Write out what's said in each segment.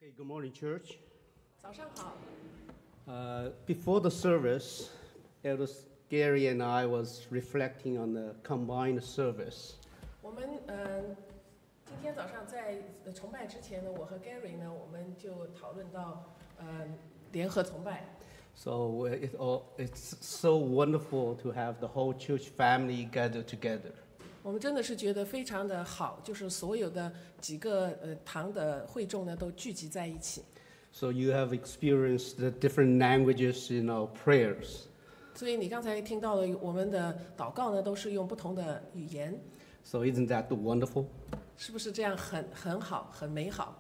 Okay, good morning, church. 早上好。 Before the service, Elders Gary and I was reflecting on the combined service. 我们今天早上在崇拜之前呢，我和 Gary 呢，我们就讨论到联合崇拜。 So it's so wonderful to have the whole church family gather together. 我们真的是觉得非常的好，就是所有的几个堂的会众呢都聚集在一起。 So you have experienced the different languages in our prayers. 所以你刚才听到了我们的祷告呢，都是用不同的语言。 So isn't that wonderful? 是不是这样很好，很美好？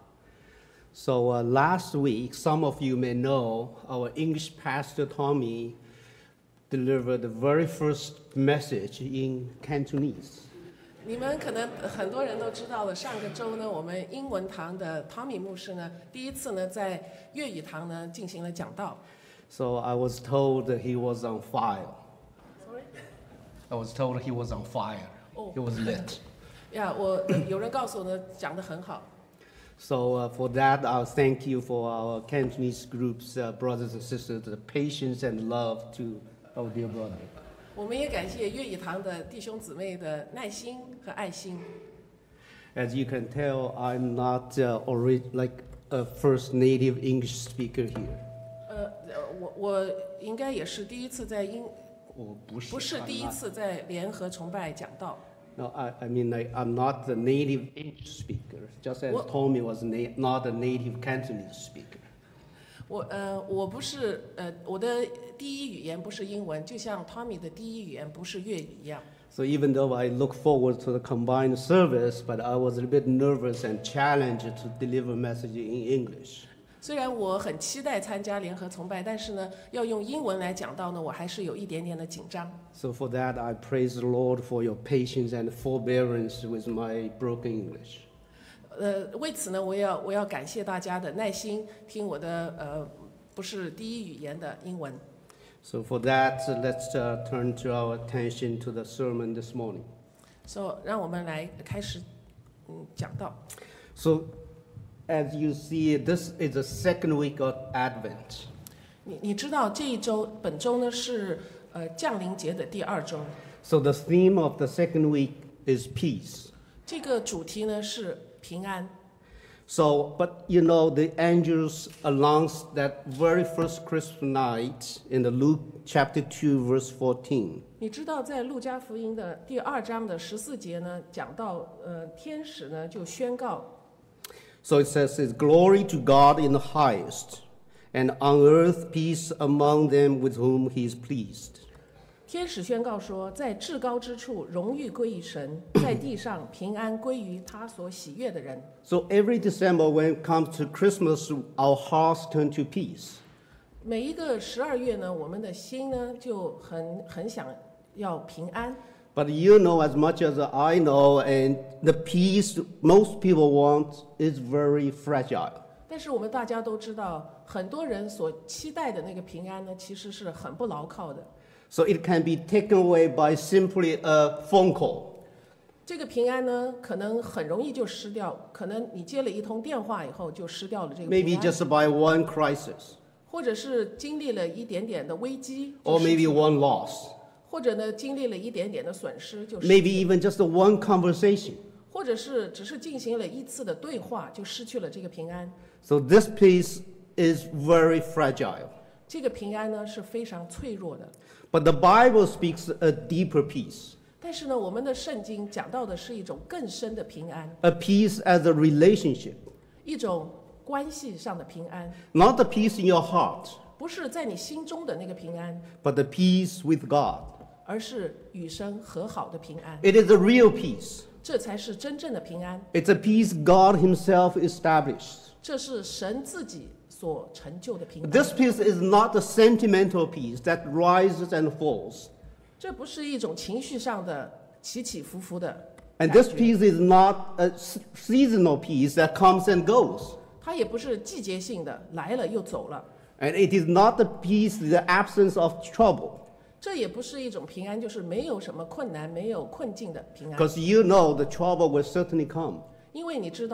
So last week, some of you may know our English pastor Tommy delivered the very first message in Cantonese. 你们可能很多人都知道了，上个周呢，我们英文堂的 Tommy 牧师呢，第一次呢在粤语堂呢进行了讲道。 So I was told that he was on fire. Sorry? I was told he was on fire. Oh. He was lit. 呀，有人告诉我呢，讲得很好。 So for that, I'll thank you for our Cantonese group's brothers and sisters, the patience and love to our dear brother. 我们也感谢粤语堂的弟兄姊妹的耐心和爱心。 As you can tell, I'm not like a first native English speaker here. 我应该也是第一次在不是第一次在联合崇拜讲道。 No, I mean I'm not the native English speaker, just as Tommy was not a native Cantonese speaker. 我不是我的第一语言不是英文，就像 Tommy 的第一语言不是粤语一样。 So even though I look forward to the combined service, but I was a little bit nervous and challenged to deliver message in English. 虽然我很期待参加联合崇拜，但是呢，要用英文来讲道呢，我还是有一点点的紧张。 So for that, I praise the Lord for your patience and forbearance with my broken English. 为此呢，我要感谢大家的耐心，听我的不是第一语言的英文。 So for that, let's turn to our attention to the sermon this morning. So 让我们来开始讲道。 So as you see, this is the second week of Advent. 你知道本周呢是降临节的第二周。 So the theme of the second week is peace. 这个主题呢是平安。 So, but you know, the angels announced that very first Christmas night in the Luke chapter 2, verse 14. 你知道在路加福音的第2章的14节呢，讲到天使呢就宣告。 So it says, "Glory to God in the highest, and on earth peace among them with whom He is pleased." 天使宣告说，在至高之处荣誉归于神，在地上平安归于他所喜悦的人。 So every December when it comes to Christmas, our hearts turn to peace. 每一个12月呢，我们的心呢就很想要平安。 But you know as much as I know, and the peace most people want is very fragile. 但是我们大家都知道，很多人所期待的那个平安呢，其实是很不牢靠的。 So it can be taken away by simply a phone call. 这个平安呢，可能很容易就失掉，可能你接了一通电话以后就失掉了这个平安。 Maybe just by one crisis. 或者是经历了一点点的危机。 Or maybe one loss. 或者呢，经历了一点点的损失就失去。 Maybe even just one conversation. 或者是只是进行了一次的对话，就失去了这个平安。 So this peace is very fragile. 这个平安呢是非常脆弱的。 But the Bible speaks a deeper peace. 但是呢，我们的圣经讲到的是一种更深的平安。 A peace as a relationship. 一种关系上的平安。 Not the peace in your heart. 不是在你心中的那个平安。 But the peace with God. 而是与神和好的平安。 It is a real peace. 这才是真正的平安。 It's a peace God Himself established. 这是神自己所成就的平安。 This peace is not a sentimental peace that rises and falls. 这不是一种情绪上的起起伏伏的。 And this peace is not a seasonal peace that comes and goes. 它也不是季节性的，来了又走了。 And it is not the peace, the absence of trouble. 这也不是一种平安，就是没有什么困难、没有困境的平安。 Because you know the trouble will certainly come. 因为你知道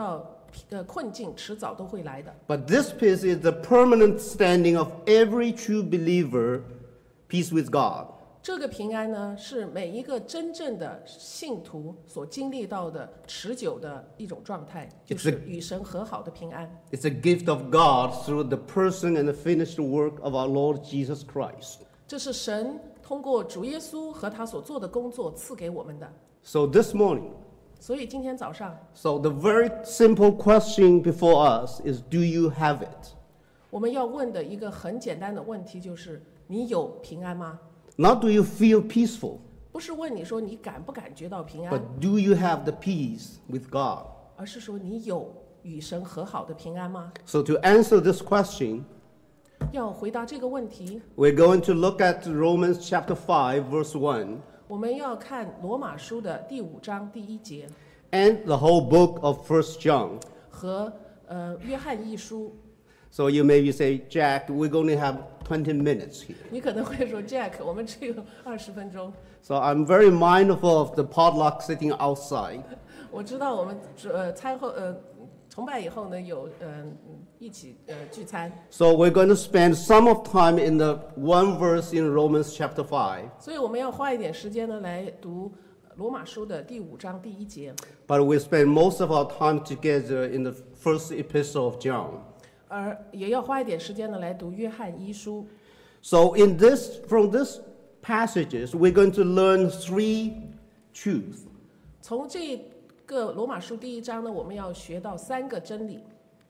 困境迟早都会来的。 But this peace is the permanent standing of every true believer, peace with God. 这个平安呢，是每一个真正的信徒所经历到的持久的一种状态，就是与神和好的平安。 It's a gift of God through the person and the finished work of our Lord Jesus Christ. 这是神通过主耶稣和他所做的工作赐给我们的。 So this morning, 所以今天早上， so the very simple question before us is, do you have it? 我们要问的一个很简单的问题就是：你有平安吗？ Not do you feel peaceful, 不是问你说你感不感觉到平安， but do you have the peace with God? 而是说你有与神和好的平安吗？ So to answer this question, 要回答这个问题， we're going to look at Romans chapter 5, verse 1, 我们要看罗马书的第5章第1节 and the whole book of 1 John. 和约翰一书。 So you maybe say, Jack, we're going to have 20 minutes here. 你可能会说 Jack， 我们只有20分钟。 So I'm very mindful of the potluck sitting outside. 我知道我们餐后崇拜以后呢有一起聚餐， So we're going to spend some of time in the one verse in Romans chapter 5. 所以我们要花一点时间呢来读罗马书的第5章第1节， But we spend most of our time together in the first epistle of John. 而也要花一点时间呢来读约翰一书。 So from these passages, we're going to learn 3 truths. 从这个罗马书第1章呢，我们要学到3个真理。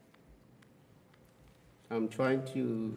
I'm trying to...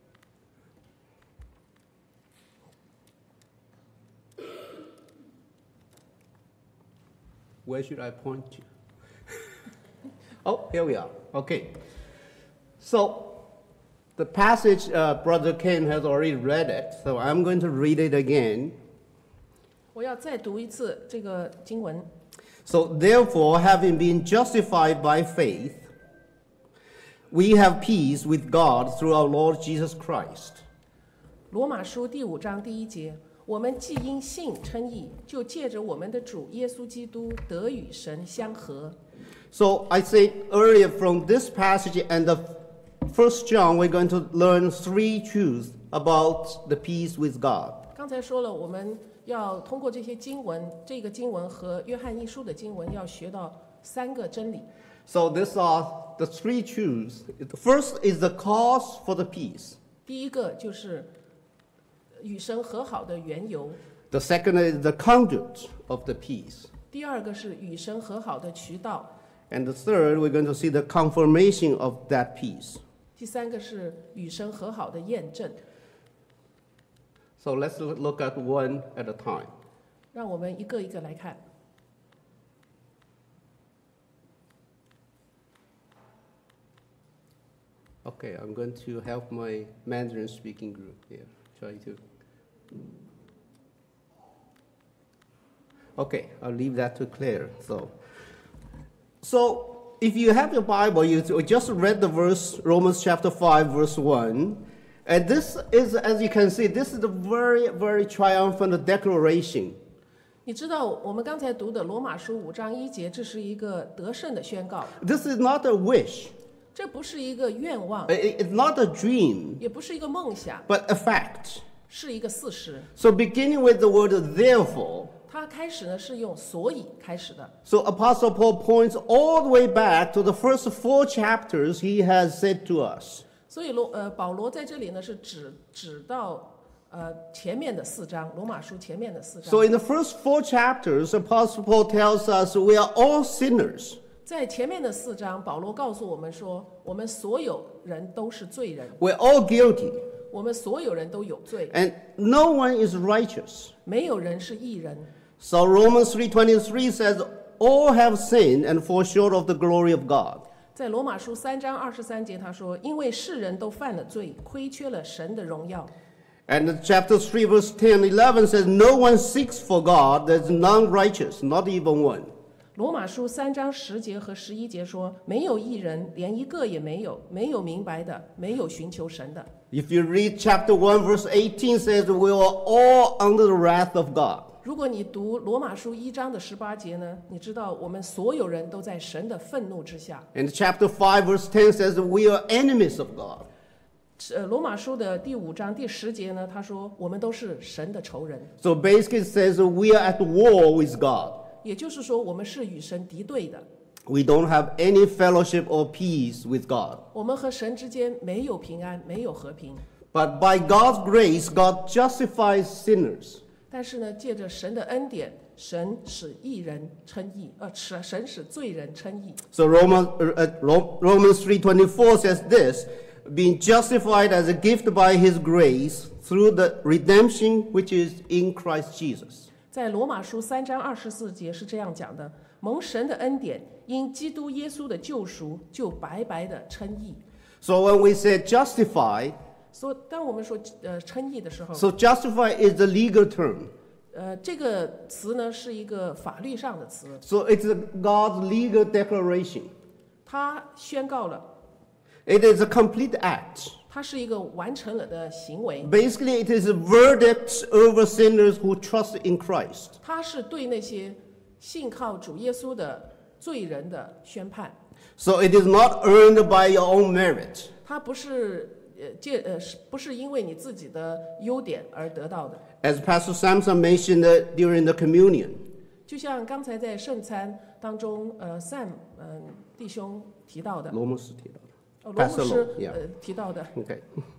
Where should I point to? Oh, here we are. Okay. So the passage, Brother Ken has already read it, so I'm going to read it again. 我要再读一次这个经文。 So therefore, having been justified by faith, we have peace with God through our Lord Jesus Christ. 罗马书第5章第1节，我们既因信称义，就借着我们的主耶稣基督得与神相合。 So I said earlier from this passage and the 1 John, we're going to learn 3 truths about the peace with God. 刚才说了，我们要通过这些经文，这个经文和约翰一书的经文，要学到3个真理。 So these are the 3 truths. The first is the cause for the peace. 第一个就是与神和好的缘由， The second is the conduit of the peace. 第二个是与神和好的渠道， And the third, we're going to see the confirmation of that peace. 第3个是与神和好的验证。 So let's look at one at a time. 让我们一个一个来看。 Okay, I'm going to help my Mandarin speaking group here. Try to. Okay, I'll leave that to Claire. So if you have your Bible, you just read the verse, Romans chapter 5, verse 1. And this is, as you can see, this is a very, very triumphant declaration. 你知道我们刚才读的罗马书5章1节，这是一个得胜的宣告， This is not a wish. 这不是一个愿望， It's not a dream, 也不是一个梦想， but a fact. 是一个事实。 So beginning with the word therefore, 它开始呢是用所以开始的， so Apostle Paul points all the way back to the first 4 chapters he has said to us. 所以保罗在这里呢是指到前面的4章，罗马书前面的4章。 So in the first 4 chapters, Apostle Paul tells us we are all sinners. 在前面的4章，保罗告诉我们说，我们所有人都是罪人， We're all guilty. 我们所有人都有罪， And no one is righteous. 没有人是义人。 So Romans 3:23 says, all have sinned and fall short of the glory of God. 在罗马书3章23节，他说：“因为世人都犯了罪，亏缺了神的荣耀。” And chapter 3, verse 10, 11 says, no one seeks for God, there's none righteous, not even one. 罗马书3章10节和11节说：“没有义人，连一个也没有，没有明白的，没有寻求神的。” If you read chapter 1, verse 18 says, we are all under the wrath of God. 如果你读罗马书1章的18节呢，你知道我们所有人都在神的愤怒之下。 And chapter 5 verse 10 says that we are enemies of God. 罗马书的第5章第10节呢，他说我们都是神的仇人， So basically it says that we are at war with God. 也就是说我们是与神敌对的， We don't have any fellowship or peace with God. 我们和神之间没有平安，没有和平。 But by God's grace, God justifies sinners. 但是呢，借着神的恩典，神使义人称义，神使罪人称义。 So Romans 3:24 says this, being justified as a gift by his grace through the redemption which is in Christ Jesus. 在罗马书3章24节是这样讲的：蒙神的恩典，因基督耶稣的救赎，就白白的称义。 So when we say justified, 所以，当我们说称义的时候， so justify is a legal term. 这个词呢是一个法律上的词， So it's God's legal declaration. 它宣告了， It is a complete act. 它是一个完成了的行为， Basically, it is a verdict over sinners who trust in Christ. 它是对那些信靠主耶稣的罪人的宣判。 So it is not earned by your own merit. 它不是不是因为你自己的优点而得到的。 As Pastor Samson mentioned during the communion. 就像刚才在圣餐当中，Sam 弟兄提到的， 罗牧师提到的。 罗牧 Pastor 师 Lo, yeah. 提到的， Okay.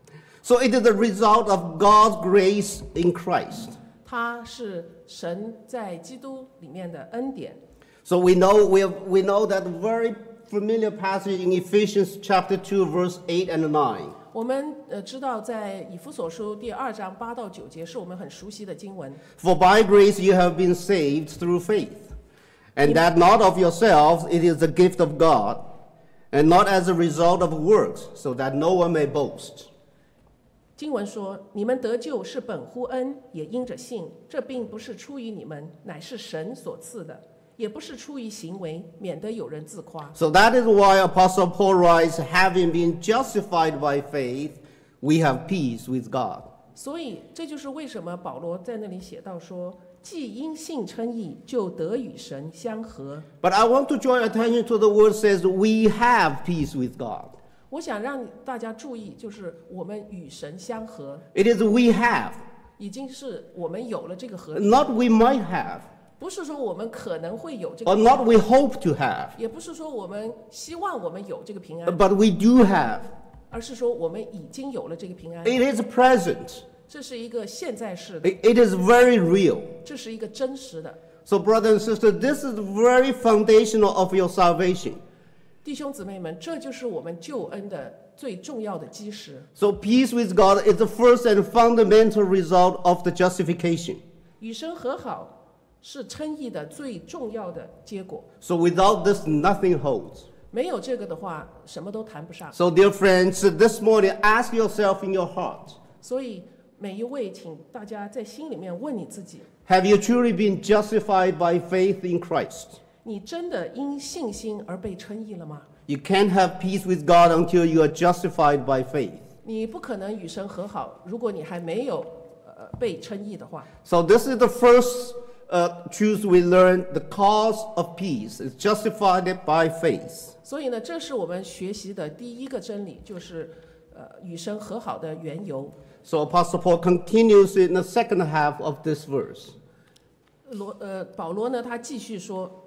So it is the result of God's grace in Christ. 它是神在基督里面的恩典。 So we know that very familiar passage in Ephesians chapter 2 verse 8 and 9. 我们知道，在以弗所书第2章8到9节是我们很熟悉的经文。 For by grace you have been saved through faith, and that not of yourselves, it is the gift of God, and not as a result of works, so that no one may boast. 经文说：“你们得救是本乎恩，也因着信。这并不是出于你们，乃是神所赐的；也不是出于行为，免得有人自夸。” So that is why Apostle Paul writes, having been justified by faith, we have peace with God. 所以这就是为什么保罗在那里写到说：“既因信称义，就得与神相合。” But I want to draw your attention to the word says, we have peace with God. 我想让大家注意，就是我们与神相合， It is we have, 已经是我们有了这个合体， not we might have, 不是说我们可能会有这个 or 平 not 安， we hope to have, 也不是说我们希望我们有这个平安， but we do have. 而是说我们已经有了这个平安。 It is present. 这是一个现在式的， It is very real. 这是一个真实的。 So, brothers and sisters, this is very foundational of your salvation. 弟兄姊妹们，这就是我们救恩的最重要的基石。 So, peace with God is the first and fundamental result of the justification. 与神和好是称义的最重要的结果。 So, without this, nothing holds. 没有这个的话，什么都谈不上。 So, dear friends, this morning, ask yourself in your heart, 所以每一位，请大家在心里面问你自己： have you truly been justified by faith in Christ? 你真的因信心而被称义了吗？ You can't have peace with God until you are justified by faith. 你不可能与神和好，如果你还没有被称义的话。 So, this is the first truth we learn. The cause of peace is justified by faith. 所以呢，这是我们学习的第一个真理，就是与神和好的缘由。 So Apostle Paul continues in the second half of this verse. 保罗呢，他继续说，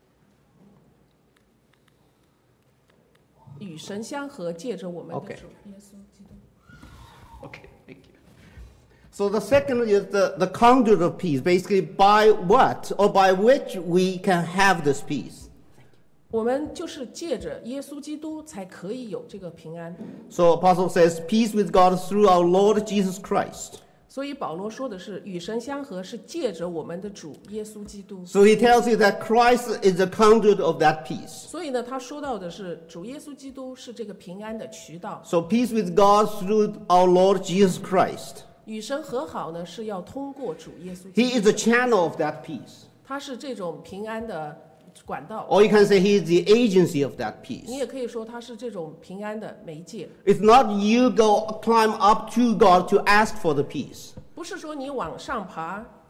与神相合，借着我们的 Okay. 主耶稣基督。 Okay, thank you. So the second is the conduit of peace, basically by what or by which we can have this peace. 我们就是借着耶稣基督才可以有这个平安。 So Apostle says, peace with God through our Lord Jesus Christ. 所以保罗说的是与神相合，是借着我们的主耶稣基督。 So he tells you that Christ is the conduit of that peace. 所以呢，他说到的是主耶稣基督是这个平安的渠道。 So peace with God through our Lord Jesus Christ. 与神和好呢，是要通过主耶稣基 He 督， is the channel of that peace. 他是这种平安的管道。 Or you can say he is the agency of that 你 peace. 也可以说他是这种平安的媒介， It's not you go climb up to God to ask for the peace. 不是说你往上爬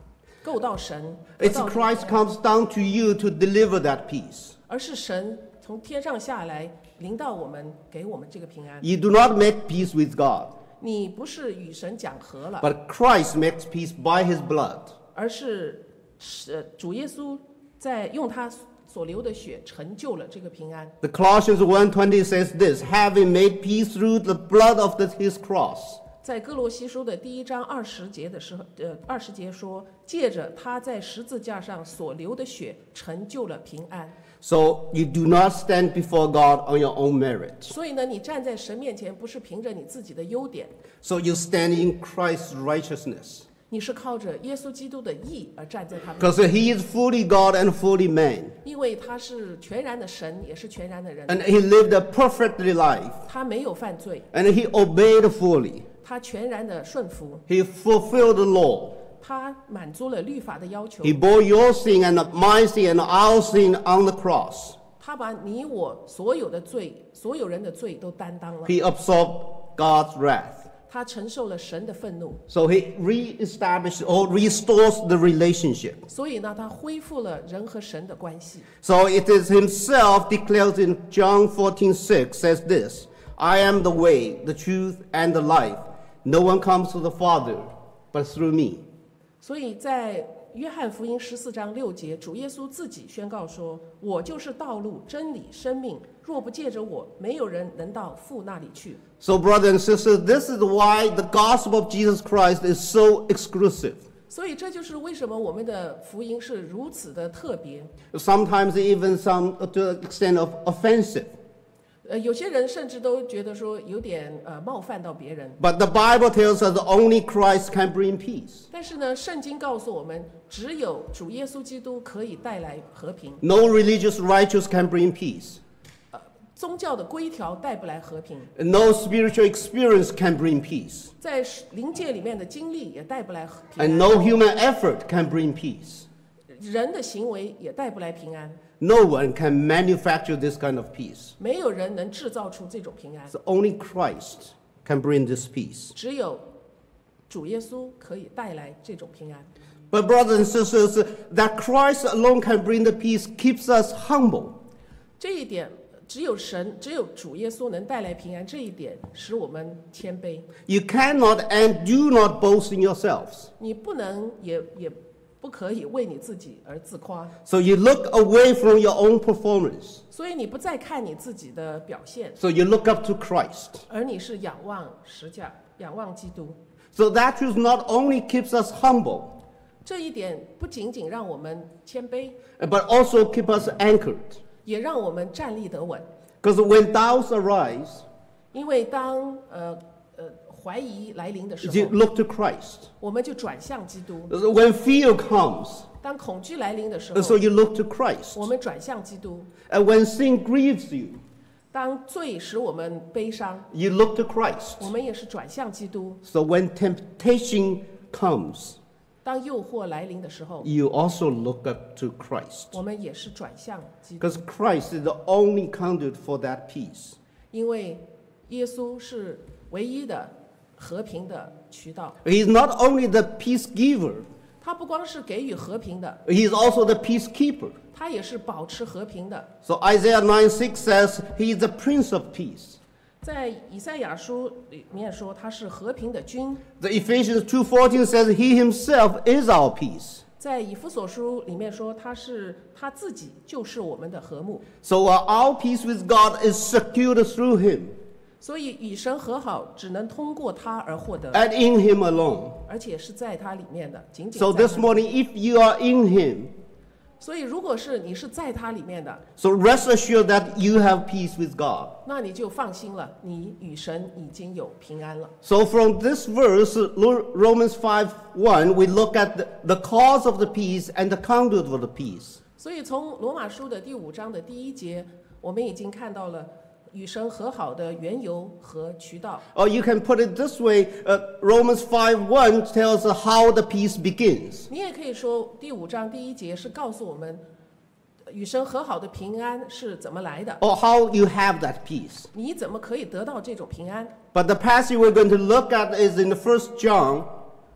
够到神，得 It's 到 Christ comes down to you to deliver that peace. 而是神从天上下来临到我们，给我们这个平安。 You do not make peace with God, 你不是与神讲和了， but Christ makes peace by his blood. 而是主耶稣在用他所流的血成就了这个平安。 The Colossians 1:20 says this, having made peace through the blood of his cross. 在哥罗西书的第1章20节的时候，20节说，借着他在十字架上所流的血，成就了平安。 So you do not stand before God on your own merit. 所以呢，你站在神面前，不是凭着你自己的优点， So you stand in Christ's righteousness. 你是靠着耶稣基督的义而站在他面 Because 前， he is fully God and fully man. 因为他是全然的神，也是全然的人， And he lived a perfectly life. 他没有犯罪， And he obeyed fully. 他全然的顺服， He fulfilled the law. 他满足了律法的要求， He bore your sin and my sin and our sin on the cross. 他把你我所有的罪，所有人的罪都担当了， He absorbed God's wrath. 他承受了神的愤怒， So he reestablished or restores the relationship. 所以呢，他恢复了人和神的关系。 So it is himself declares in John 14:6 says this, I am the way, the truth, and the life. No one comes to the Father but through me. 所以在约翰福音14章6节，主耶稣自己宣告说：“我就是道路、真理、生命，若不借着我，没有人能到父那里去。” So brothers and sisters, this is why the gospel of Jesus Christ is so exclusive. 所以这就是为什么我们的福音是如此的特别。 Sometimes even some to the extent of offensive. 有些人甚至都觉得说有点冒犯到别人。 But the Bible tells us only Christ can bring peace. 但是呢，圣经告诉我们，只有主耶稣基督可以带来和平， No religious rituals can bring peace. 宗教的规条带不来和平， No spiritual experience can bring peace. 在灵界里面的经历也带不来平 And 安， no human effort can bring peace. 人的行为也带不来平安。 No one can manufacture this kind of peace. 没有人能制造出这种平安， So only Christ can bring this peace. 只有主耶稣可以带来这种平安。 But brothers and sisters, that Christ alone can bring the peace keeps us humble. 这一点，只有神，只有主耶稣能带来平安。这一点使我们谦卑。 You cannot and do not boast in yourselves. 你不能，也不可以为你自己而自夸。 So you look away from your own performance. 所以你不再看你自己的表现， So you look up to Christ. 而你是仰望十架，仰望基督。 So that truth not only keeps us humble, 这一点不仅仅让我们谦卑， but also keep us anchored. 也让我们站立得稳。 Because when doubts arise, 因为当怀疑来临的时 you 候， look to Christ. 我们就转向基督； When fear comes, 当恐惧来临的时候， so you look to Christ. 我们转向基督； And when sin grieves you, 当罪使我们悲伤， you look to Christ. 我们也是转向基督； So when temptation comes, 当诱惑来临的时候， you also look up to Christ. 我们也是转向基督， Because Christ is the only conduit for that peace. 因为耶稣是唯一的和平的渠道。 He's not only the peace giver, 他不光是给予和平的， he's also the peacekeeper. 他也是保持和平的。 So Isaiah 9:6 says he is the Prince of Peace. 在以赛亚书里面说他是和平的君， The Ephesians 2:14 says he himself is our peace. 在以弗所书里面说他自己就是我们的和睦。 So our peace with God is secured through him 所以与神和好只能通过他而获得， and in him alone. 而且是在他里面的，仅仅 So 在 this 他。 morning, if you are in him, 所以如果是你是在他里面的， so rest assured that you have peace with God. 那你就放心了，你与神已经有平安了。 So from this verse, Romans 5:1, we look at the cause of the peace and the conduit for the peace. 所以从罗马书的第5章的第1节，我们已经看到了与神和好的缘由和渠道。 Or you can put it this way, Romans 5:1 tells us how the peace begins. 你也可以说第5章第1节是告诉我们与神和好的平安是怎么来的， Or how you have that peace. 你怎么可以得到这种平安？ But the passage we're going to look at is in the 1 John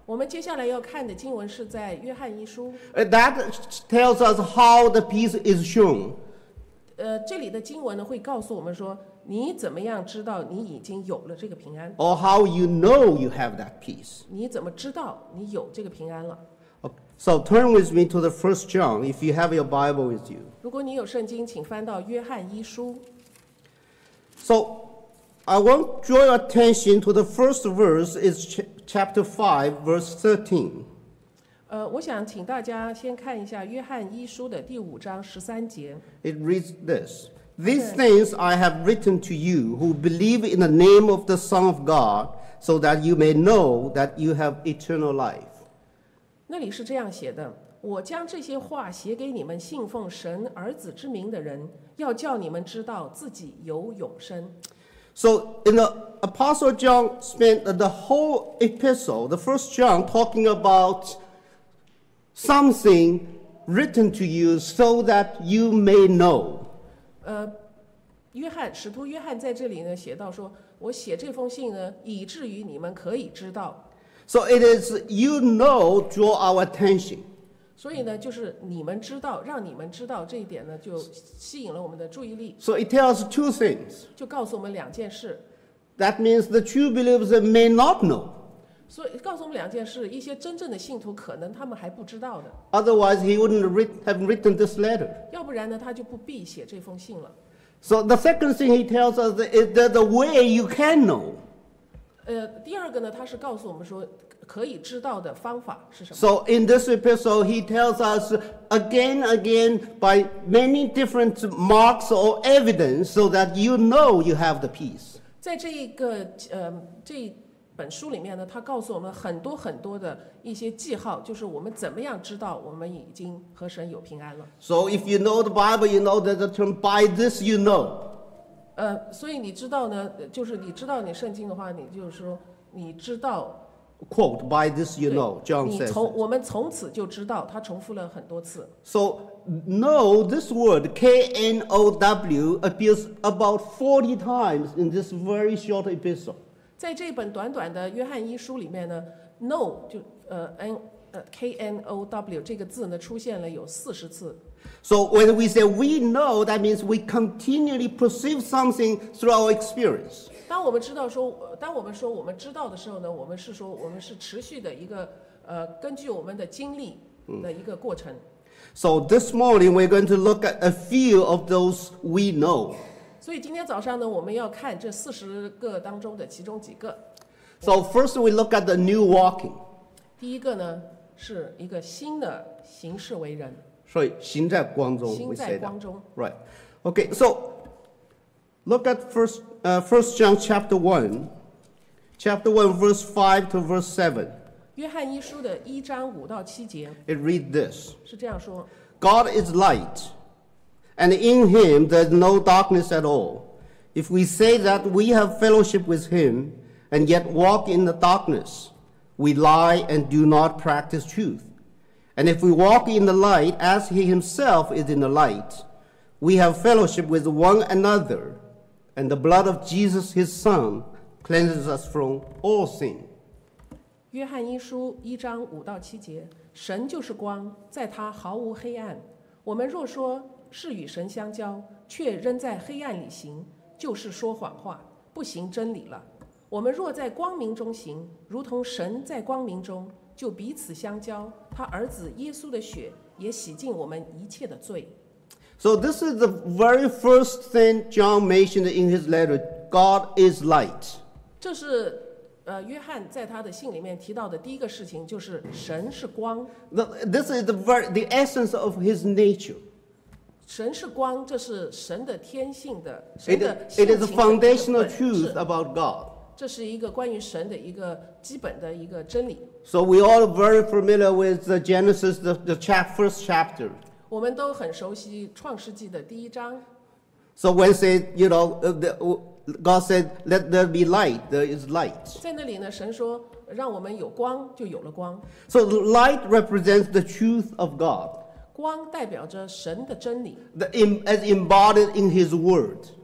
我们接下来要看的经文是在约翰一书， That tells us how the peace is shown. 这里的经文呢会告诉我们说，你怎么样知道你已经有了这个平安？ Or how you know you have that peace. 你怎么知道你有这个平安了？ So turn with me to the 1 John if you have your Bible with you. 如果你有圣经，请翻到约翰一书。 So I want to draw your attention to the first verse, is chapter 5, verse 13. 我想请大家先看一下约翰一书的第5章13节。 It reads this: These things I have written to you who believe in the name of the Son of God, so that you may know that you have eternal life. 那里是这样写的：我将这些话写给你们信奉神儿子之名的人，要叫你们知道自己有永生。 So in the Apostle John spent the whole epistle, the 1 John, talking about something written to you so that you may know. 使徒约翰在这里呢写到说，我写这封信呢，以至于你们可以知道。 So it is you know draw our attention. 所以呢，就是你们知道，让你们知道这一点呢，就吸引了我们的注意力， So it tells two things. 就告诉我们2件事。 That means the true believers may not know. 所以告诉我们2件事，一些真正的信徒可能他们还不知道的， Otherwise, he wouldn't have written this letter. 要不然呢，他就不必写这封信了。 So the second thing he tells us is that the way you can know. 第二个呢，他是告诉我们说，可以知道的方法是什么。 So in this epistle, he tells us again and again by many different marks or evidence so that you know you have the peace. 在这本书里面呢，他告诉我们很多很多的一些记号，就是我们怎么样知道我们已经和神有平安了。 So if you know the Bible, you know that the term by this you know. 所以你知道呢，就是你知道你圣经的话，你就是说你知道。 Quote, by this you know, John says. 我们从此就知道，他重复了很多次。 So know, this word, K-N-O-W, appears about 40 times in this very short epistle. 在这本短短的约翰一书里面呢 ，know 就K-N-O-W 这个字呢出现了有40次。 So when we say we know, that means we continually perceive something through our experience. 当我们说我们知道的时候呢，我们是说我们是持续的一个根据我们的经历的一个过程。 So this morning we're going to look at a few of those we know. 所以今天早上呢，我们要看这40个当中的其中几个。 So first we look at the new walking. 第一个呢是一个新的行事为人。 所以行在光中行 we 在 say 光 that. 中。 Right. Okay, so look at first John chapter 1 verse 5 to verse 7. 约翰一书的1章5到7节 It reads this: 是这样说。 God is light, and in him there is no darkness at all. If we say that we have fellowship with him and yet walk in the darkness, we lie and do not practice truth. And if we walk in the light as he himself is in the light, we have fellowship with one another, and the blood of Jesus his son cleanses us from all sin. 约翰一书1章5到7节，神就是光，在他毫无黑暗。我们若说是与神相交，却仍在黑暗里行，就是说谎话，不行真理了。我们若在光明中行，如同神在光明中，就彼此相交。他儿子耶稣的血也洗净我们一切的罪。 So this is the very first thing John mentioned in his letter. God is light. 这是约翰在他的信里面提到的第一个事情，就是神是光。 This is the essence of his nature. 神是光，这是神的天性的， It 神的 is 性 a 情的 foundational 本质 truth about God. 这是一个关于神的一个基本的一个真理。 So we all are very familiar with the Genesis, the first chapter. 我们都很熟悉创世纪的第1章。 So when say, God said, "Let there be light," there is light. 在那里呢，神说让我们有光，就有了光。 So the light represents the truth of God, 光代表着神的真理， as embodied in His Word.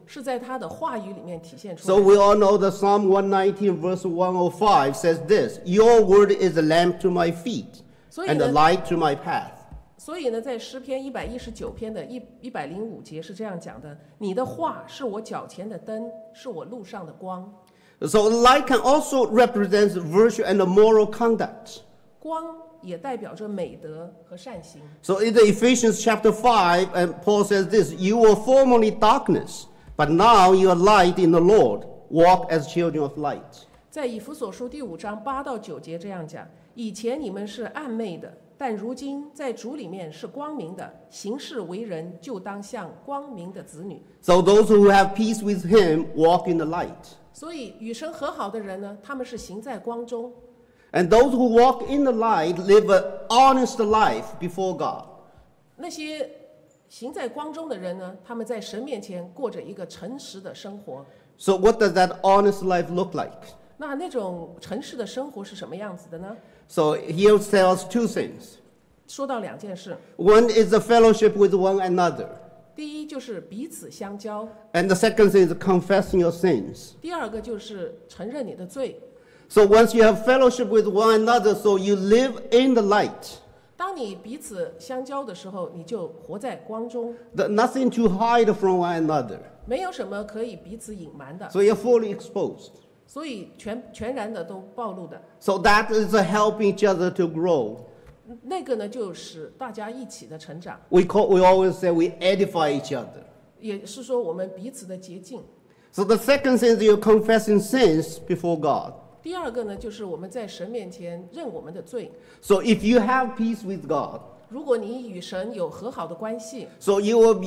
是在他的话语里面体现出 So 来。 we all know that Psalm 119 verse 105 says this, Your word is a lamp to my feet 所以 and a 呢， light to my path. 所以呢，在诗篇119篇的105节是这样讲的：你的话是我脚前的灯，是我路上的光。 So light can also represent virtue and moral conduct. 光也代表着美德和善行。 So in the Ephesians chapter 5, and Paul says this, You were formerly darkness, but now you are light in the Lord. Walk as children of light. 在以弗所书第5章8到9节这样讲：以前你们是暗昧的，但如今在主里面是光明的，行事为人就当像光明的子女。 So those who have peace with him walk in the light. 所以与神和好的人呢，他们是行在光中； And those who walk in the light live an honest life before God. 那些行在光中的人呢，他们在神面前过着一个诚实的生活。 So what does that honest life look like? 那种诚实的生活是什么样子的呢？ So here tells two things. 说到2件事， One is a fellowship with one another. 第一就是彼此相交， And the second thing is confessing your sins. 第二个就是承认你的罪。 So once you have fellowship with one another, so you live in the light. 当你彼此相交的时候，你就活在光中， Nothing to hide from one another. 没有什么可以彼此隐瞒的， So you're fully exposed. 所以全然的都暴露的。 So that is helping each other to grow. 那个呢，就使大家一起的成长， We always say we edify each other. 也是说我们彼此的洁净。 So the second thing is you're confessing sins before God. 第二个呢，就是我们在神面前认我们的罪。 So if you have peace with God, 如果你与神有和好的关系， so you will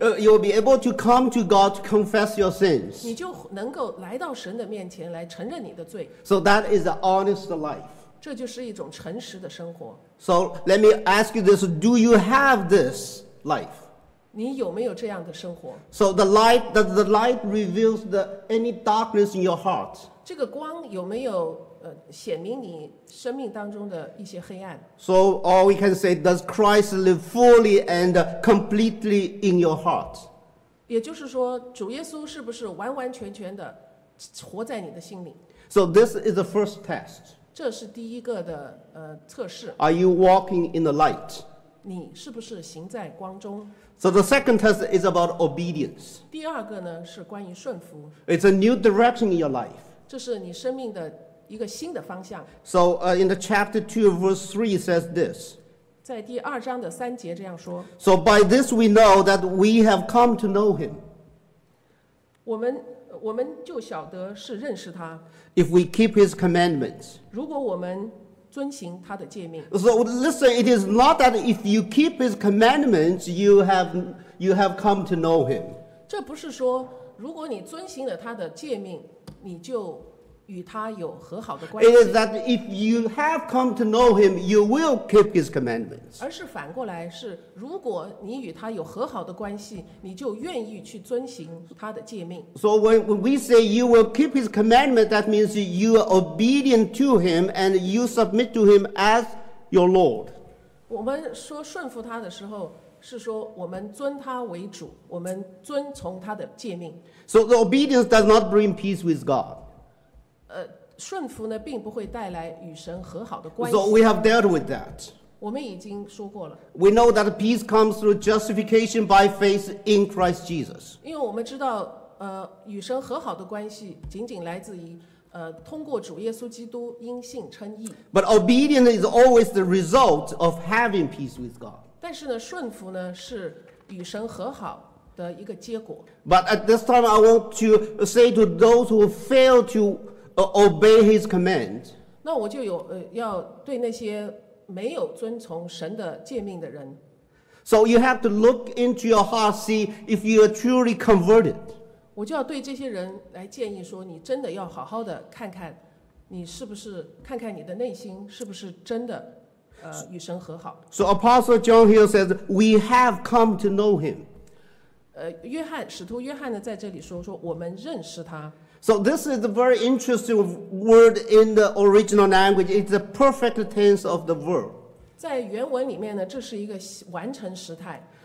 be able to come to God to confess your sins. 你就能够来到神的面前来承认你的罪， So that is an honest life. 这就是一种诚实的生活。 So let me ask you this, do you have this life? 你有没有这样的生活？ So the light reveals any darkness in your heart. 这个光有没有显明你生命当中的一些黑暗？ So all we can say, does Christ live fully and completely in your heart? 也就是说，主耶稣是不是完完全全的活在你的心里？ So this is the first test. 这是第一个的测试， Are you walking in the light? 你是不是行在光中？ So the second test is about obedience. 第二个呢是关于顺服， It's a new direction in your life. 这是你生命的一个新的方向。 So in the chapter 2 verse 3 it says this. 在第2章的3节这样说： So by this we know that we have come to know him, 我们就晓得是认识他， if we keep his commandments. 如果我们遵行他的诫命。 So listen, it is not that if you keep his commandments, you have come to know him. 这不是说，如果你遵行了他的诫命，你就与他有和好的关 It is 系， that if you have come to know him, you will keep his commandments. 而是反过来是，如果你与他有和好的关系，你就愿意去遵行他的诫命。 So when we say you will keep his commandment, that means you are obedient to him and you submit to him as your Lord. 我们说顺服他的时候，是说我们尊他为主，我们遵从他的诫命。 So the obedience does not bring peace with God. 顺服呢，并不会带来与神和好的关 So 系。 we have dealt with that. 我们已经说过了， We know that peace comes through justification by faith in Christ Jesus. 因为我们知道，与神和好的关系仅仅来自于通过主耶稣基督因信称义。 But obedience is always the result of having peace with God. 但是呢，顺服呢是与神和好的一个结果。 But at this time, I want to say to those who fail to obey his command, 那我就要对那些没有遵从神的诫命的人， so you have to look into your heart, see if you are truly converted. 我就要对这些人来建议说，你真的要好好的看看，你是不是看看你的内心是不是真的与神和好。 So Apostle John here says, we have come to know him. 使徒约翰呢在这里说我们认识他。 So this is a very interesting word in the original language. It's the perfect tense of the verb. 在原文里面呢，这是一个完成时态。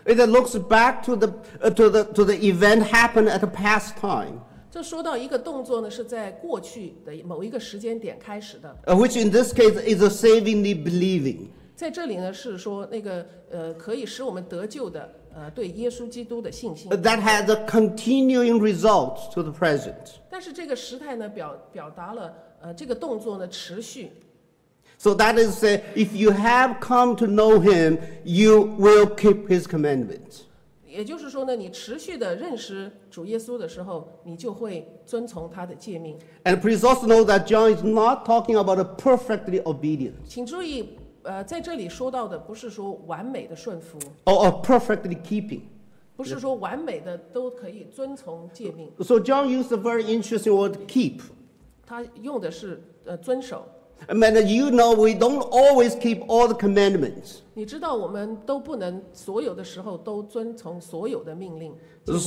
It looks back to the event happened at a past time, 这说到一个动作呢，是在过去的某一个时间点开始的。 which in this case is a savingly believing. 在这里呢，是说那个可以使我们得救的对耶稣基督的信心。 That has a continuing result to the present. 但是这个时态呢，表达了这个动作呢持续。 So that is, if you have come to know Him, you will keep His commandments. 也就是说呢，你持续的认识主耶稣的时候，你就会遵从他的诫命。 And please also know that John is not talking about a perfectly obedient 请注意，在这里说到的不是说完美的顺服， or perfectly keeping. 不是说完美的都可以遵从诫命。 So John used a very interesting word, keep. 他用的是遵守。 I mean, you know, we don't always keep all the commandments. 你知道，我们都不能所有的时候都遵从所有的命令。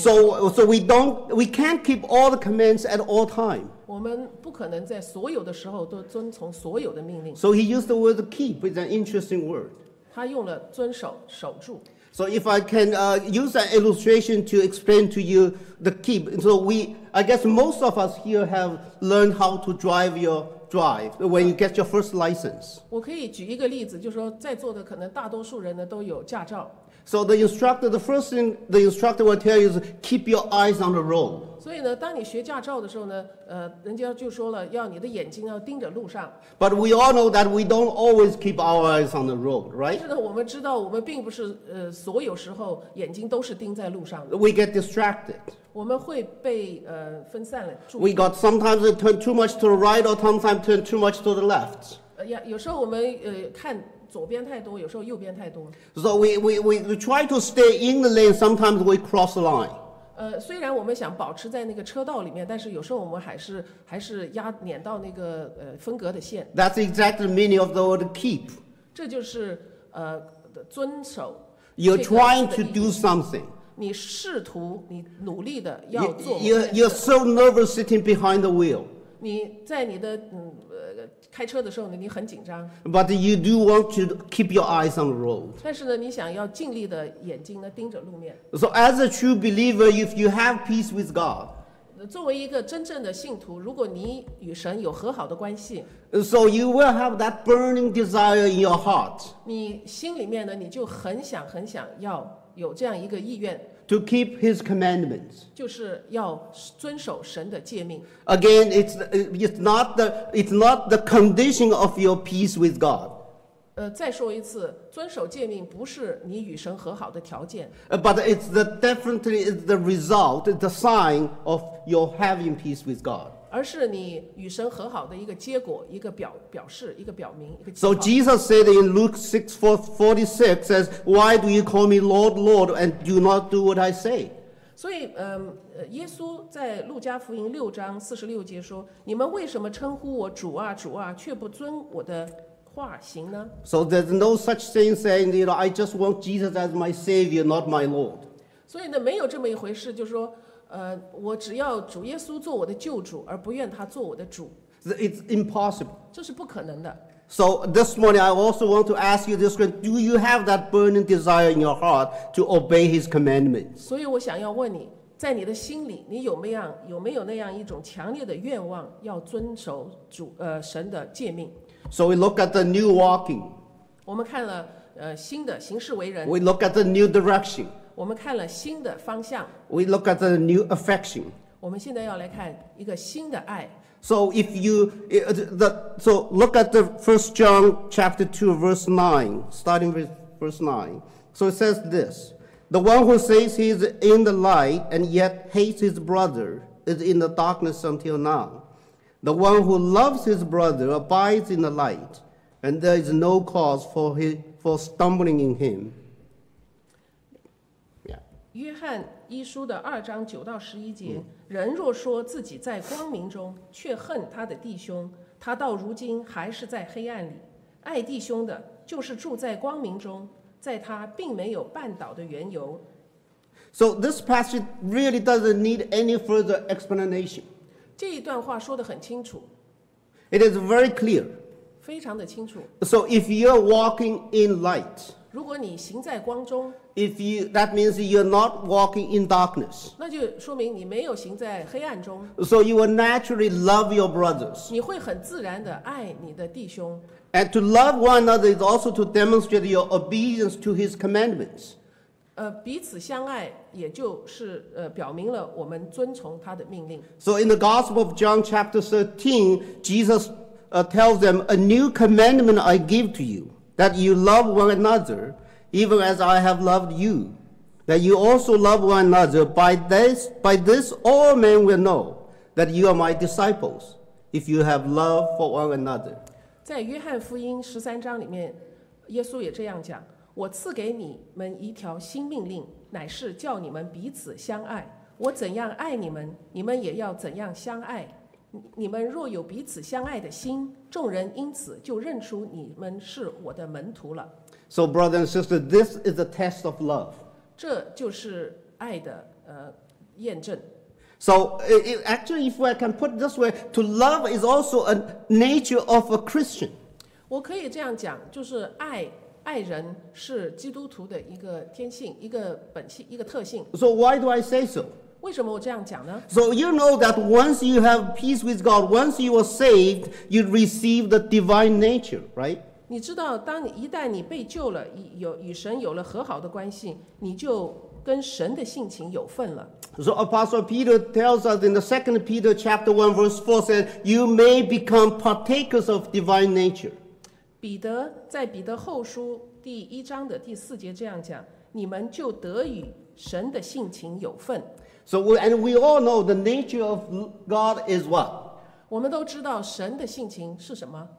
So we can't keep all the commands at all time. 我们不可能在所有的时候都遵从所有的命令。 So he used the word keep. It's an interesting word. 他用了遵守、守住。 So if I can use an illustration to explain to you the keep. So I guess most of us here have learned how to drive when you get your first license. 我可以举一个例子，就是说在座的可能大多数人呢都有驾照。 So the first thing the instructor will tell you is keep your eyes on the road. 所以呢，当你学驾照的时候呢，人家就说了，要你的眼睛要盯着路上。 But we all know that we don't always keep our eyes on the road, 但 right? 是呢，我们知道我们并不是所有时候眼睛都是盯在路上的， We get distracted. 我们会被分散了注 We 意。 got sometimes we turn too much to the right or sometimes turn too much to the left. 有时候我们看左边太多，有时候右边太多。 So we try to stay in the lane, sometimes we cross the line. 虽然我们想保持在那个车道里面，但是有时候我们还是碾到那个分隔的线。 That's exactly the meaning of the word keep. 这就是遵守。 You're 这个 trying 字 to 的意 do 思 something. 你试图，你努力的要做某 You're 件事。 so nervous sitting behind the wheel. 你在你的开车的时候呢，你很紧张， But you do want to keep your eyes on the road. 但是呢，你想要尽力的眼睛呢盯着路面。 So as a true believer, if you have peace with God, 作为一个真正的信徒，如果你与神有和好的关系， so you will have that burning desire in your heart 你心里面呢，你就很想要有这样一个意愿， to keep His commandments. 就是要遵守神的诫命。 Again, it's not the condition of your peace with God, 再说一次，遵守诫命不是你与神和好的条件， but definitely it's the result, the sign of your having peace with God. 而是你与神和好的一个结果，一个表示，一个表明，一个记 So 号。 Jesus said in Luke 6:46 says, "Why do you call me Lord, Lord, and do not do what I say?" 所以，耶稣在路加福音6章46节说：“你们为什么称呼我主啊，主啊，却不遵我的话行呢？” So there's no such thing saying, I just want Jesus as my Savior, not my Lord. 所以呢，没有这么一回事，就是说，我只要主耶稣做我的救主，而不愿他做我的主， It's impossible. 这是不可能的。 So this morning, I also want to ask you this question. Do you have that burning desire in your heart to obey His commandments? 所以我想要问你，在你的心里，你有没有那样一种强烈的愿望，要遵守神的诫命？ So we look at the new walking. 我们看了新的行事为人， We look at the new direction. 我们看了新的方向， We look at the new affection. 我们现在要来看一个新的爱。 So so look at the 1 John chapter 2 verse 9, starting with verse 9. So it says this: "The one who says he is in the light and yet hates his brother is in the darkness until now. The one who loves his brother abides in the light, and there is no cause for stumbling in him." Yeah. 约翰一书的2章9到11节，人若说自己在光明中，却恨他的弟兄，他到如今还是在黑暗里。爱弟兄的，就是住在光明中，在他并没有绊倒的缘由。 So this passage really doesn't need any further explanation. 这一段话说得很清楚， It is very clear. 非常的清楚。 So if you're walking in light, 如果你行在光中， that means you're not walking in darkness. 那就说明你没有行在黑暗中， So you will naturally love your brothers. 你会很自然的爱你的弟兄。 And to love one another is also to demonstrate your obedience to his commandments. 彼此相爱，也就是表明了我们遵从他的命令。 So in the Gospel of John chapter 13, Jesus tells them, "A new commandment I give to you, that you love one another, even as I have loved you, that you also love one another. By this all men will know that you are my disciples, if you have love for one another." 在约翰福音13章里面，耶稣也这样讲：“我赐给你们一条新命令，乃是叫你们彼此相爱。我怎样爱你们，你们也要怎样相爱。你们若有彼此相爱的心，众人因此就认出你们是我的门徒了。” So, brothers and sisters, this is the test of love. 这就是爱的验证。 So, actually, if I can put it this way, to love is also a nature of a Christian. 我可以这样讲，就是爱人是基督徒的一个天性、一个本性、一个特性。 So, why do I say so? 为什么我这样讲呢？ So, you know that once you have peace with God, once you are saved, you receive the divine nature, right? 你知道，一旦你被救了，与神有了和好的关系，你就跟神的性情有份了。 So Apostle Peter tells us in the 2 Peter chapter 1 verse 4 says, "You may become partakers of divine nature." 彼得在彼得后书第1章的第4节这样讲：你们就得与神的性情有份。 So and we all know the nature of God is what? 我们都知道神的性情是什么。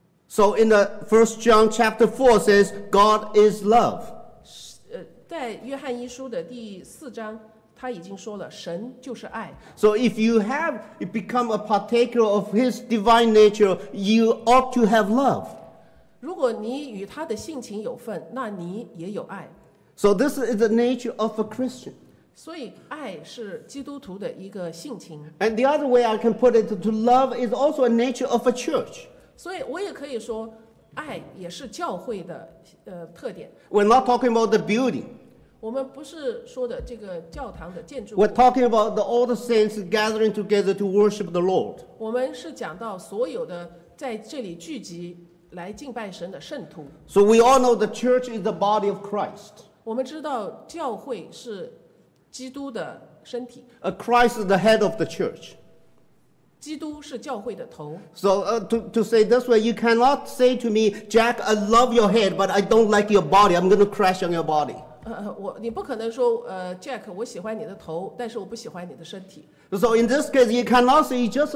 So in the 1 John chapter 4 says, God is love. 在约翰一书的第4章，他已经说了，神就是爱。 So if you become a partaker of His divine nature, you ought to have love. 如果你与他的性情有份，那你也有爱。 So this is the nature of a Christian. 所以，爱是基督徒的一个性情。 And the other way I can put it, to love is also a nature of a church. 所以我也可以说，爱也是教会的特点。 We're not talking about the building. 我们不是说的这个教堂的建筑物 We're，talking about all the saints gathering together to worship the Lord. 我们是讲到所有的在这里聚集来敬拜神的圣徒。 So we all know the church is the body of Christ. 我们知道教会是基督的身体， Christ is the head of the church. 基督是教会的头。 So to say this way, you cannot say to me, Jack, I love your head, but I don't like your body. I'm going to crash on your body. 你不可能说Jack， 我喜欢你的头，但是我不喜欢你的身体。 So in this case, you cannot say you just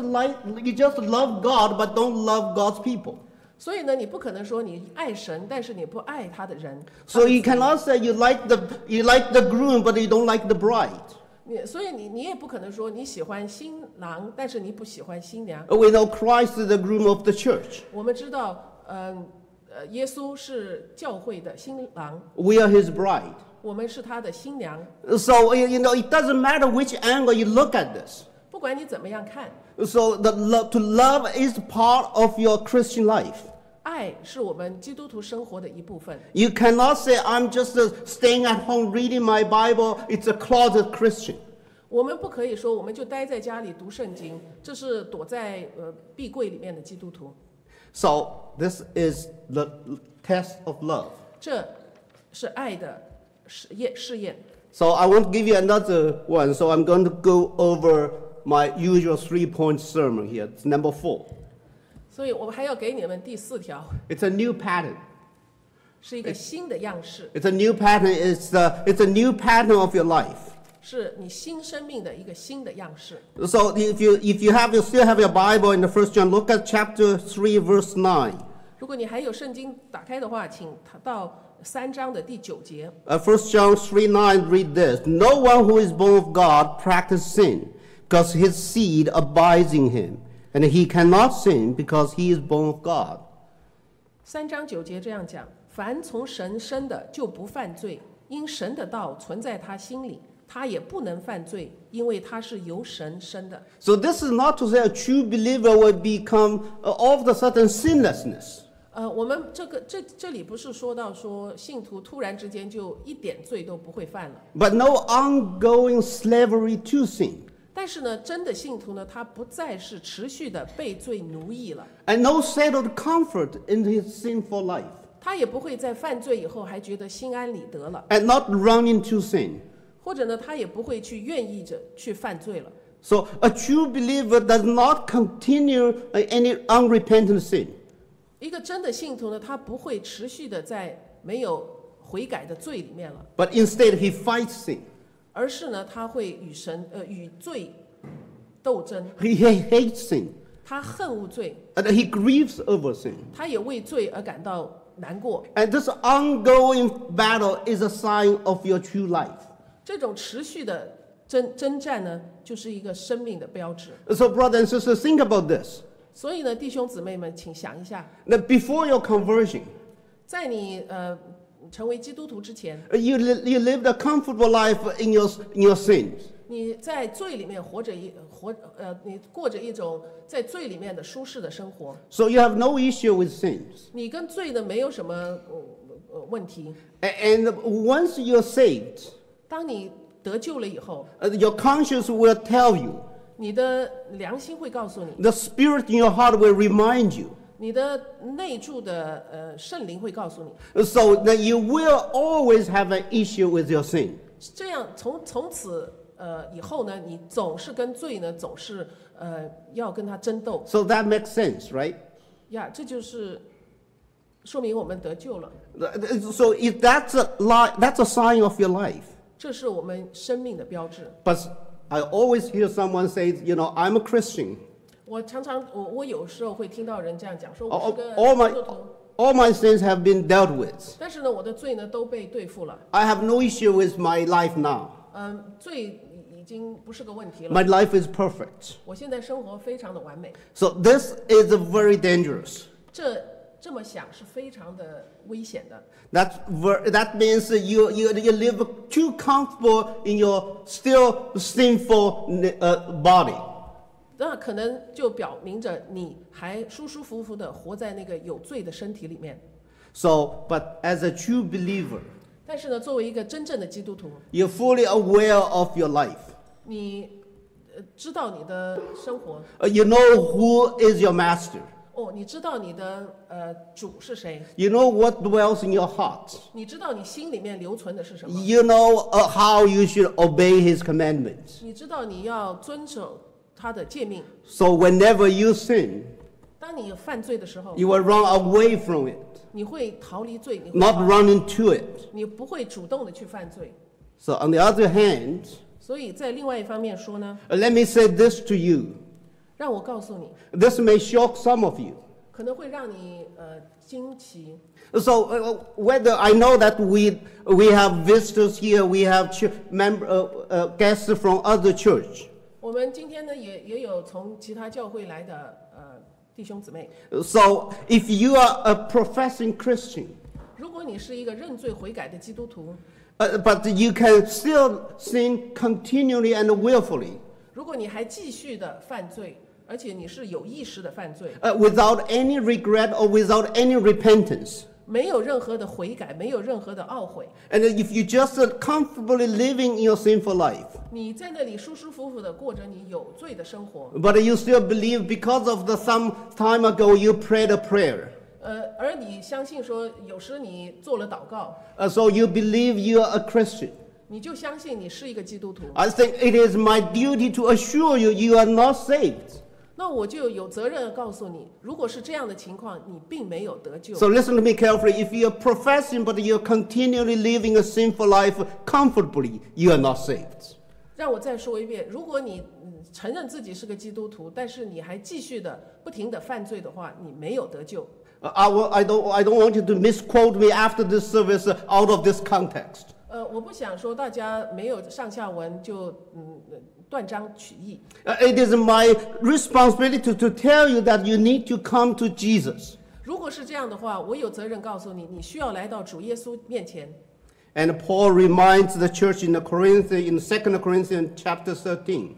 love God, but don't love God's people. 所以呢，你不可能说你爱神，但是你不爱他的人。 So you cannot say you like the groom, but you don't like the bride. 所以你也不可能说你喜欢新郎，但是你不喜欢新娘。 We know Christ is the groom of the church. 我们知道，耶稣是教会的新郎， We are His bride. 我们是他的新娘。 So it doesn't matter which angle you look at this. 不管你怎么样看， So to love is part of your Christian life. 爱是我们基督徒生活的一部分。 You cannot say, I'm just staying at home reading my Bible. It's a closet Christian. 我们不可以说我们就待在家里读圣经，这是躲在壁柜里面的基督徒。 So this is the test of love. 这是爱的试验。 So I want to give you another one. So I'm going to go over my usual 3-point sermon here. It's number 4. 所以我们还要给你们第4条， It's a new pattern. 是一个新的样式， It's a new pattern. It's a new pattern of your life. 是你新生命的一个新的样式。 So if you still have your Bible in the 1 John, look at chapter 3, verse 9. 如果你还有圣经打开的话，请到3章的第9节。 1 John 3:9 read this: No one who is born of God practices sin, because his seed abides in him, and he cannot sin because he is born of God. 3章9节这样讲：凡从神生的就不犯罪，因神的道存在他心里，他也不能犯罪，因为他是由神生的。 So this is not to say a true believer will become all of a sudden sinlessness. 我们这里不是说到说信徒突然之间就一点罪都不会犯了， but no ongoing slavery to sin, 但是呢，真的信徒呢，他不再是持续的被罪奴役了， and no settled comfort in his sinful life, 他也不会在犯罪以后还觉得心安理得了， and not run into sin. 或者呢，他也不会去愿意着去犯罪了。 So a true believer does not continue any unrepentant sin, 一个真的信徒呢，他不会持续的在没有悔改的罪里面了， but instead he fights sin. 而是呢，他会与罪斗争， He hates sin, 他恨恶罪， and he grieves over sin. 他也为罪而感到难过。 And this ongoing battle is a sign of your true life. 这种持续的征战呢，就是一个生命的标志。 So brothers and sisters, think about this. 所以呢，弟兄姊妹们，请想一下， That before your conversion, 在你成为基督徒之前， you lived a comfortable life in your sins. 你在罪里面你过着一种在罪里面的舒适的生活， So you have no issue with sins. 你跟罪呢没有什么问题。 And once you're saved, 当你得救了以后， your conscience will tell you, 你的良心会告诉你， the spirit in your heart will remind you. 你的内住的圣灵会告诉你， So that you will always have an issue with your sin. 这样从此以后呢，你总是跟罪呢总是要跟他争斗 So that makes sense, right? 呀，这就是说明我们得救了， So if that's a sign of your life. 这是我们生命的标志。 But I always hear someone say, I'm a Christian. 我常常我有时候会听到人这样讲，说我是个 All 基督徒， my sins have been dealt with. 但是呢，我的罪呢都被对付了， I have no issue with my life now. 罪已经不是个问题了。 My life is perfect. 我现在生活非常的完美， So this is very dangerous. 这么想是非常的危险的。 That means you live too comfortable in your still sinful body. 那可能就表明着你还舒舒服服的活在那个有罪的身体里面。 So, but as a true believer, 但是呢，作为一个真正的基督徒， you're fully aware of your life. 你知道你的生活， You know who is your master. 你知道你的主是谁， You know what dwells in your heart. 你知道你心里面留存的是什么， You know how you should obey his commandments. 你知道你要遵守他的诫命。 So whenever you sin, 当你犯罪的时候， you will run away from it, 你会逃离罪，你会 not run into it. 你不会主动的去犯罪。 So on the other hand, 所以在另外一方面说呢， let me say this to you. 让我告诉你， This may shock some of you. 可能会让你惊奇。 So whether I know that we have visitors here, we have guests from other church. 我们今天呢也有从其他教会来的弟兄姊妹。 So if you are a professing Christian, 如果你是一个认罪悔改的基督徒， but you can still sin continually and willfully, 如果你还继续的犯罪，而且你是有意识的犯罪， without any regret or without any repentance, 没有任何的悔改，没有任何的懊悔， and if you just comfortably living in your sinful life, 你在那里舒舒服服的过着你有罪的生活， but you still believe because of some time ago you prayed a prayer, 而你相信说有时你做了祷告， so you believe you are a Christian. 你就相信你是一个基督徒， I think it is my duty to assure you you are not saved. 那我就有责任告诉你，如果是这样的情况，你并没有得救。 So listen to me carefully. If you're professing but you're continually living a sinful life comfortably, you are not saved. 让我再说一遍，如果你承认自己是个基督徒，但是你还继续的不停的犯罪的话，你没有得救。 I don't want you to misquote me after this service out of this context. 我不想说大家没有上下文就断章取义。 It is my responsibility to tell you that you need to come to Jesus. 如果是这样的话，我有责任告诉你，你需要来到主耶稣面前。 And Paul reminds the church in 2 Corinthians chapter 13.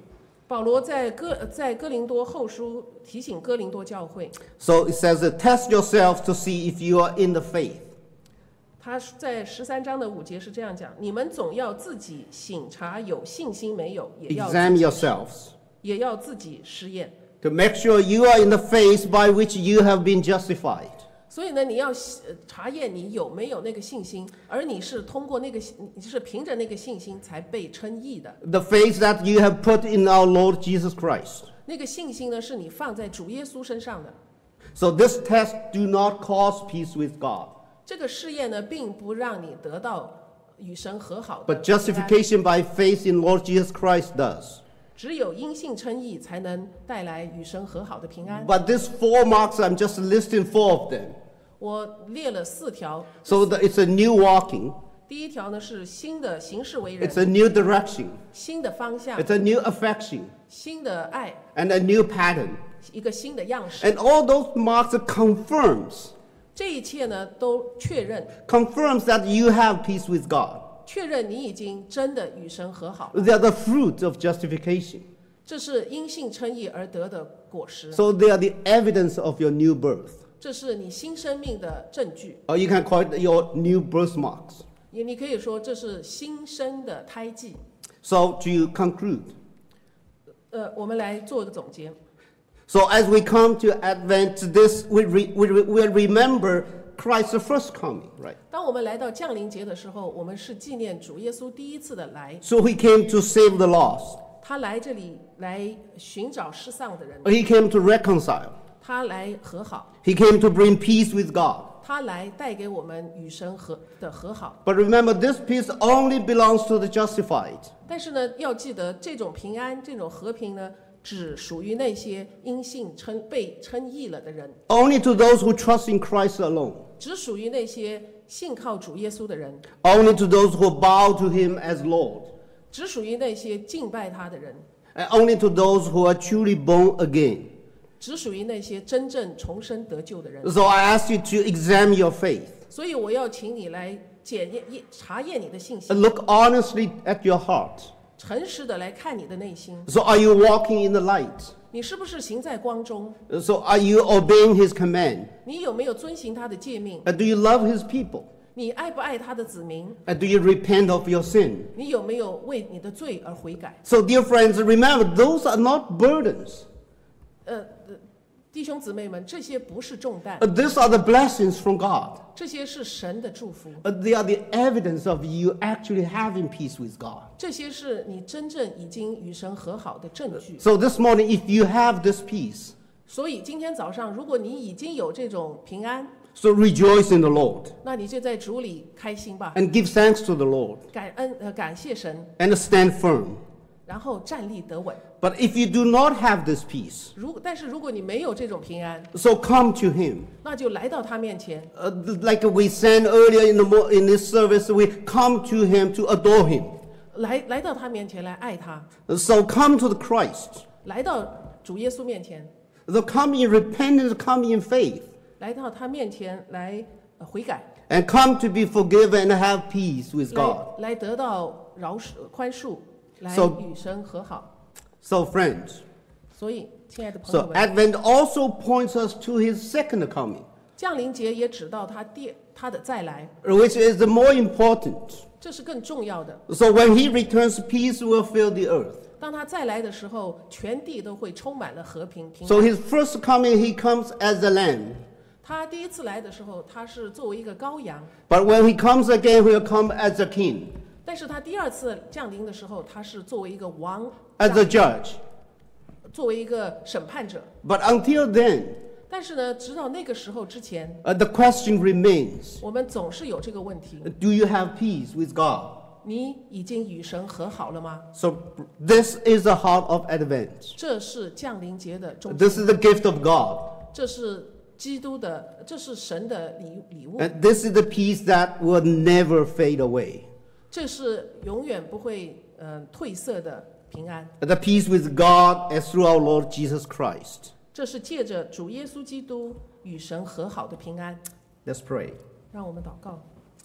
保罗在哥林多后书提醒哥林多教会， So it says, test yourselves to see if you are in the faith. 他在13章的5节是这样讲：你们总要自己省察有信心没有， Examine yourselves 也要自己试验。 to make sure you are in the faith by which you have been justified. 所以呢，你要查验你有没有那个信心，而你是通过那个，你是凭着那个信心才被称义的。 The faith that you have put in our Lord Jesus Christ. 那个信心呢，是你放在主耶稣身上的。 So this test do not cause peace with God. 这个试验呢，并不让你得到与神和好的 But justification by faith in Lord Jesus Christ does. 只有因信称义，才能带来与神和好的平安。 But these 4 marks, I'm just listing 4 of them. 我列了4条。 So it's a new walking. 第一条呢是新的行事为人， It's a new direction. 新的方向， It's a new affection. 新的爱， And a new pattern. 一个新的样式。 And all those marks confirms 这一切呢，都确认 that you have peace with God. 确认你已经真的与神和好， They are the fruit of justification. 这是因信称义而得的果实， So they are the evidence of your new birth. 这是你新生命的证据。 Or you can call it your new birthmarks. 你可以说这是新生的胎记。 So to conclude, 我们来做个总结。 so as we come to Advent, this we'll remember Christ's first coming, right? 当我们来到降临节的时候，我们是纪念主耶稣第一次的来， So he came to save the lost. 他来这里来寻找失丧的人， He came to reconcile. 他来和好， He came to bring peace with God. 他来带给我们与神的和好。 But remember, this peace only belongs to the justified. 但是呢，要记得这种平安、这种和平呢，只属于那些因信被称义了的人， Only to those who trust in Christ alone. 只属于那些信靠主耶稣的人， Only to those who bow to him as Lord. 只属于那些敬拜他的人， And only to those who are truly born again. 只属于那些真正重生得救的人。 So I ask you to examine your faith. 所以我要请你来查验你的信 And 心， look honestly at your heart. 诚实的来看你的内心， So are you walking in the light? 你是不是行在光中？ So are you obeying his command? 你有没有遵行他的诫命？ And do you love his people? 你爱不爱他的子民？ And do you repent of your sin? 你有没有为你的罪而悔改？ So dear friends, remember, those are not burdens. 弟兄姊妹们，这些不是重担， These are the blessings from God. 这些是神的祝福， They are the evidence of you actually having peace with God. 这些是你真正已经与神和好的证据。 So this morning, if you have this peace, 所以今天早上，如果你已经有这种平安， so rejoice in the Lord 那你就在主里开心吧， and give thanks to the Lord 感谢神， and stand firm. 然后站立得稳。 But if you do not have this peace, 但是如果你没有这种平安， so come to him. 那就来到他面前， Like we sang earlier in this service, we come to him to adore him. 来到他面前来爱他， So come to the Christ. 来到主耶稣面前， So come in repentance, come in faith, 来到他面前来悔改， and come to be forgiven and have peace with God. 来得到宽恕，来 So- 与神和好。 So friends, 所以，亲爱的朋友 so 们， Advent also points us to his second coming, 降临节也指到他的再来， which is the more important. 这是更重要的。 So when he returns, peace will fill the earth. 当他再来的时候，全地都会充满了和平平 So 安。 his first coming, he comes as a lamb. 他第一次来的时候，他是作为一个羔羊， But when he comes again, he'll come as a king, 但是他第二次降临的时候，他是作为一个王， as a judge. 作为一个审判者。 But until then, 但是呢，直到那个时候之前， the question remains, 我们总是有这个问题： do you have peace with God? 你已经与神和好了吗？ So this is the heart of Advent. 这是降临节的中 This 心， is the gift of God. 这是基督的，这是神的礼物， And this is the peace that will never fade away. 这是永远不会褪色的平安。 The peace with God as through our Lord Jesus Christ. 这是借着主耶稣基督与神和好的平安。 Let's pray. 让我们祷告。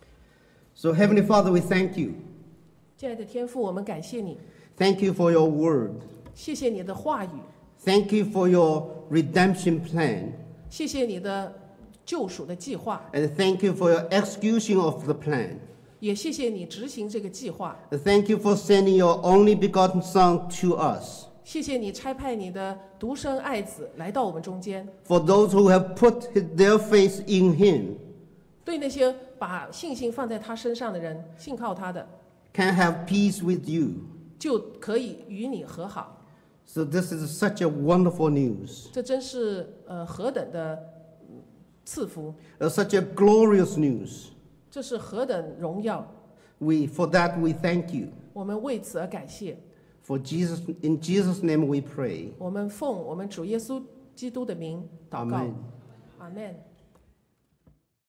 So Heavenly Father, we thank you. 亲爱的天父，我们感谢你， Thank you for your word. 谢谢你的话语， Thank you for your redemption plan. 谢谢你的救赎的计划， And thank you for your execution of the plan. 也谢谢你执行这个计划。 And thank you for sending your only begotten Son to us. 谢谢你差派你的独生爱子来到我们中间， For those who have put their faith in him 对那些把信心放在他身上的人，信靠他的， can have peace with you. 就可以与你和好。 So this is such a wonderful news. 这真是何等的赐福， Such a glorious news. 这是何等荣耀！ For that we thank you. 我们为此而感谢。 In Jesus' name we pray. 我们奉我们主耶稣基督的名祷告， Amen. 阿门。